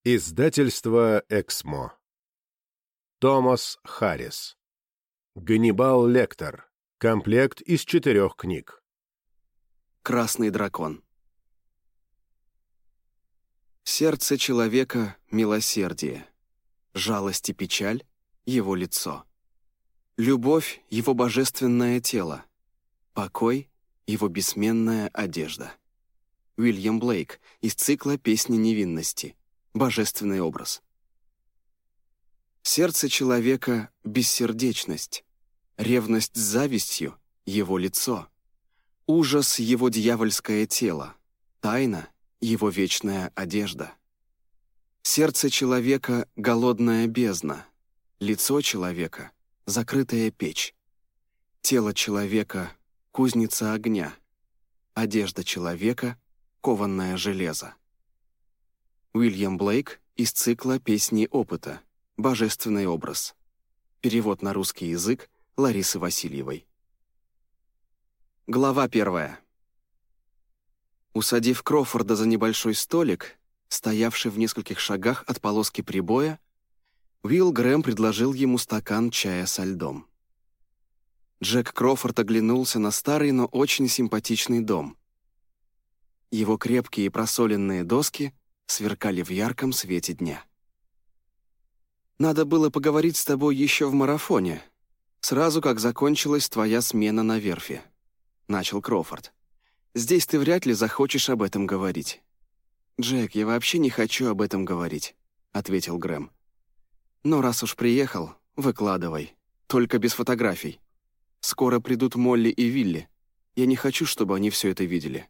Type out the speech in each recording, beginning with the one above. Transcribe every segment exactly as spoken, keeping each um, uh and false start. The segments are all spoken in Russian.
Издательство «Эксмо». Томас Харрис. Ганнибал Лектор. Комплект из четырех книг. Красный дракон. Сердце человека — милосердие, жалость и печаль — его лицо, любовь — его божественное тело, покой — его бессменная одежда. Уильям Блейк из цикла «Песни невинности». Божественный образ. Сердце человека — бессердечность, ревность с завистью — его лицо, ужас — его дьявольское тело, тайна — его вечная одежда. Сердце человека — голодная бездна, лицо человека — закрытая печь, тело человека — кузница огня, одежда человека — кованное железо. Уильям Блейк из цикла «Песни опыта». Божественный образ. Перевод на русский язык Ларисы Васильевой. Глава первая. Усадив Кроуфорда за небольшой столик, стоявший в нескольких шагах от полоски прибоя, Уилл Грэм предложил ему стакан чая со льдом. Джек Кроуфорд оглянулся на старый, но очень симпатичный дом. Его крепкие просоленные доски сверкали в ярком свете дня. «Надо было поговорить с тобой еще в марафоне, сразу как закончилась твоя смена на верфи», — начал Кроуфорд. «Здесь ты вряд ли захочешь об этом говорить». «Джек, я вообще не хочу об этом говорить», — ответил Грэм. «Но раз уж приехал, выкладывай, только без фотографий. Скоро придут Молли и Вилли. Я не хочу, чтобы они все это видели».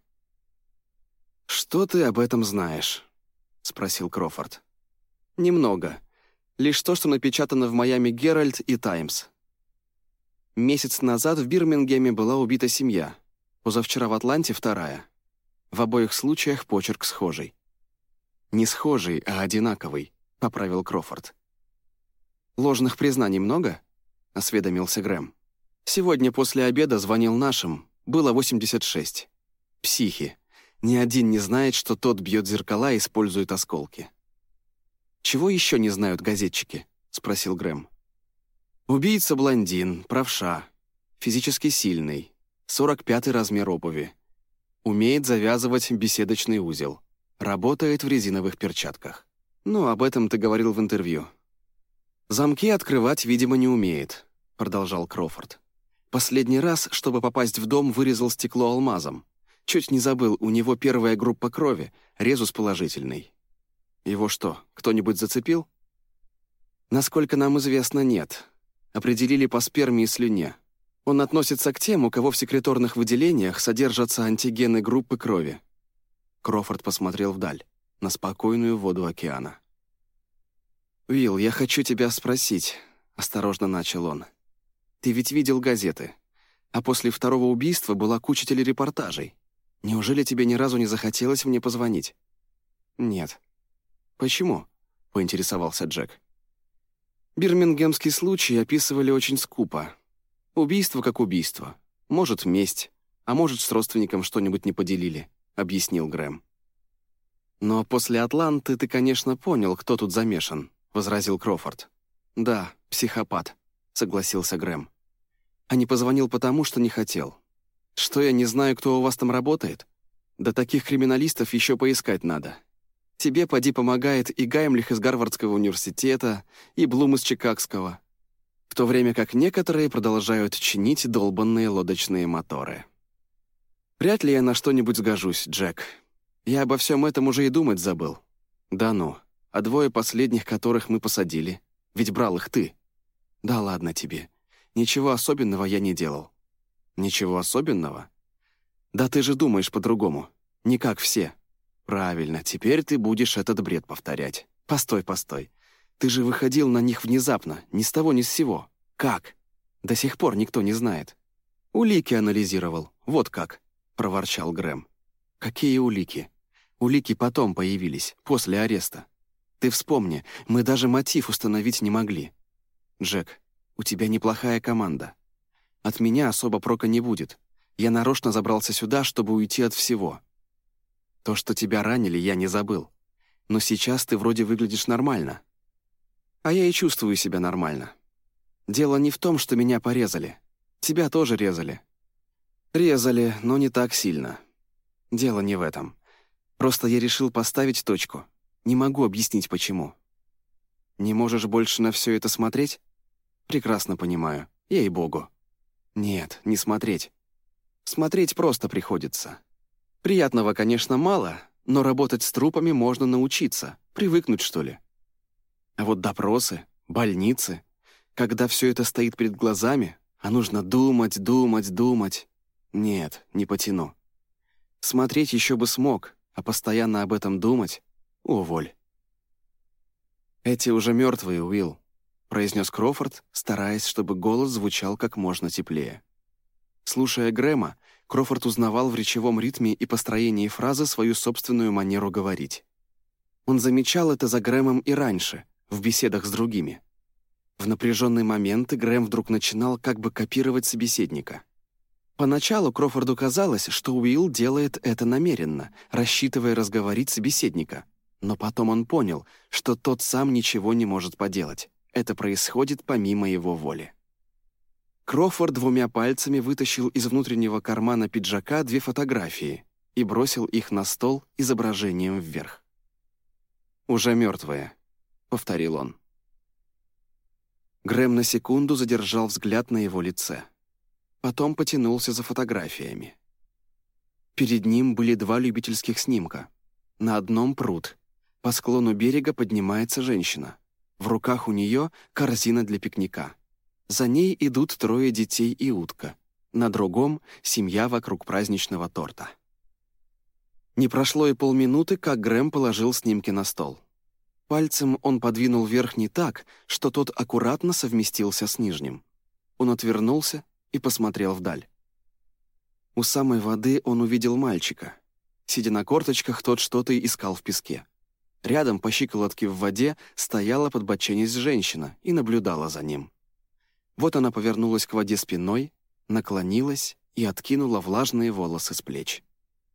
«Что ты об этом знаешь?» — спросил Кроуфорд. «Немного. Лишь то, что напечатано в Майами Геральд и Таймс. Месяц назад в Бирмингеме была убита семья. Позавчера в Атланте вторая. В обоих случаях почерк схожий». «Не схожий, а одинаковый», — поправил Кроуфорд. «Ложных признаний много?» — осведомился Грэм. «Сегодня после обеда звонил нашим. Было восемьдесят шесть. Психи. Ни один не знает, что тот бьет зеркала и использует осколки». «Чего еще не знают газетчики?» — спросил Грэм. «Убийца блондин, правша, физически сильный, сорок пятый размер обуви, умеет завязывать беседочный узел, работает в резиновых перчатках. Ну, об этом ты говорил в интервью. Замки открывать, видимо, не умеет», — продолжал Кроуфорд. «Последний раз, чтобы попасть в дом, вырезал стекло алмазом. Чуть не забыл, у него первая группа крови, резус положительный. Его что, кто-нибудь зацепил?» «Насколько нам известно, нет. Определили по сперме и слюне. Он относится к тем, у кого в секреторных выделениях содержатся антигены группы крови». Кроуфорд посмотрел вдаль, на спокойную воду океана. «Уилл, я хочу тебя спросить», — осторожно начал он. «Ты ведь видел газеты, а после второго убийства была куча телерепортажей. Неужели тебе ни разу не захотелось мне позвонить?» «Нет». «Почему?» — поинтересовался Джек. «Бирмингемский случай описывали очень скупо. Убийство как убийство. Может, месть, а может, с родственником что-нибудь не поделили», — объяснил Грэм. «Но после Атланты ты, конечно, понял, кто тут замешан», — возразил Кроуфорд. «Да, психопат», — согласился Грэм. «А не позвонил потому, что не хотел. Что, я не знаю, кто у вас там работает? Да таких криминалистов еще поискать надо. Тебе, поди, помогает и Гаймлих из Гарвардского университета, и Блум из Чикагского, в то время как некоторые продолжают чинить долбанные лодочные моторы. Вряд ли я на что-нибудь сгожусь, Джек. Я обо всем этом уже и думать забыл. Да ну, а двое последних, которых мы посадили, ведь брал их ты. Да ладно тебе, ничего особенного я не делал». «Ничего особенного? Да ты же думаешь по-другому, не как все». «Правильно, теперь ты будешь этот бред повторять. Постой, постой. Ты же выходил на них внезапно, ни с того ни с сего. Как? До сих пор никто не знает». «Улики анализировал, вот как», — проворчал Грэм. «Какие улики? Улики потом появились, после ареста. Ты вспомни, мы даже мотив установить не могли. Джек, у тебя неплохая команда. От меня особо прока не будет. Я нарочно забрался сюда, чтобы уйти от всего. То, что тебя ранили, я не забыл. Но сейчас ты вроде выглядишь нормально. А я и чувствую себя нормально. Дело не в том, что меня порезали. Тебя тоже резали. Резали, но не так сильно. Дело не в этом. Просто я решил поставить точку. Не могу объяснить, почему. Не можешь больше на все это смотреть? Прекрасно понимаю. Ей-богу. Нет, не смотреть. Смотреть просто приходится. Приятного, конечно, мало, но работать с трупами можно научиться, привыкнуть, что ли. А вот допросы, больницы, когда все это стоит перед глазами, а нужно думать, думать, думать. Нет, не потяну. Смотреть еще бы смог, а постоянно об этом думать — уволь. «Эти уже мертвые, Уилл», — произнес Кроуфорд, стараясь, чтобы голос звучал как можно теплее. Слушая Грэма, Кроуфорд узнавал в речевом ритме и построении фразы свою собственную манеру говорить. Он замечал это за Грэмом и раньше, в беседах с другими. В напряженные моменты Грэм вдруг начинал как бы копировать собеседника. Поначалу Кроуфорду казалось, что Уилл делает это намеренно, рассчитывая разговорить собеседника. Но потом он понял, что тот сам ничего не может поделать. Это происходит помимо его воли. Кроуфорд двумя пальцами вытащил из внутреннего кармана пиджака две фотографии и бросил их на стол изображением вверх. «Уже мертвые», — повторил он. Грэм на секунду задержал взгляд на его лице. Потом потянулся за фотографиями. Перед ним были два любительских снимка. На одном пруд. По склону берега поднимается женщина. В руках у нее корзина для пикника. За ней идут трое детей и утка. На другом — семья вокруг праздничного торта. Не прошло и полминуты, как Грэм положил снимки на стол. Пальцем он подвинул верхний так, что тот аккуратно совместился с нижним. Он отвернулся и посмотрел вдаль. У самой воды он увидел мальчика. Сидя на корточках, тот что-то искал в песке. Рядом, по щиколотке в воде, стояла подбоченясь женщина и наблюдала за ним. Вот она повернулась к воде спиной, наклонилась и откинула влажные волосы с плеч.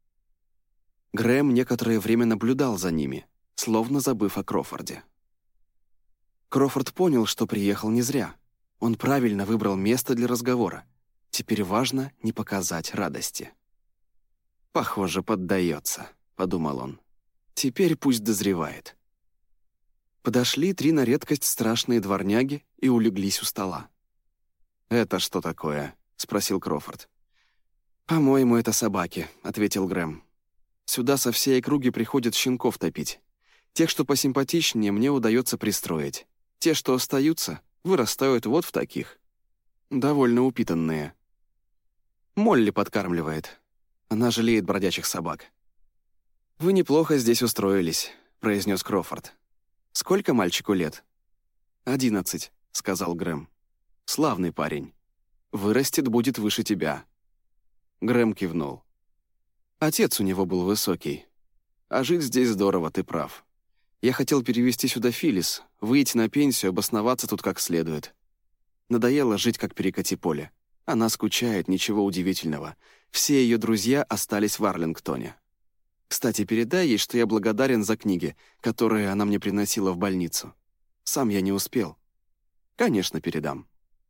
Грэм некоторое время наблюдал за ними, словно забыв о Кроуфорде. Кроуфорд понял, что приехал не зря. Он правильно выбрал место для разговора. Теперь важно не показать радости. «Похоже, поддается», — подумал он. «Теперь пусть дозревает». Подошли три на редкость страшные дворняги и улеглись у стола. «Это что такое?» — спросил Кроуфорд. «По-моему, это собаки», — ответил Грэм. «Сюда со всей округи приходят щенков топить. Тех, что посимпатичнее, мне удается пристроить. Те, что остаются, вырастают вот в таких. Довольно упитанные. Молли подкармливает. Она жалеет бродячих собак». «Вы неплохо здесь устроились», — произнес Кроуфорд. «Сколько мальчику лет?» «Одиннадцать», — сказал Грэм. «Славный парень. Вырастет, будет выше тебя». Грэм кивнул. «Отец у него был высокий. А жить здесь здорово, ты прав. Я хотел перевезти сюда Филлис, выйти на пенсию, обосноваться тут как следует. Надоело жить как перекати поле. Она скучает, ничего удивительного. Все ее друзья остались в Арлингтоне. Кстати, передай ей, что я благодарен за книги, которые она мне приносила в больницу. Сам я не успел. Конечно, передам».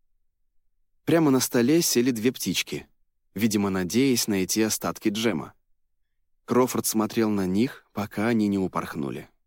Прямо на столе сели две птички, видимо, надеясь найти остатки джема. Кроуфорд смотрел на них, пока они не упорхнули.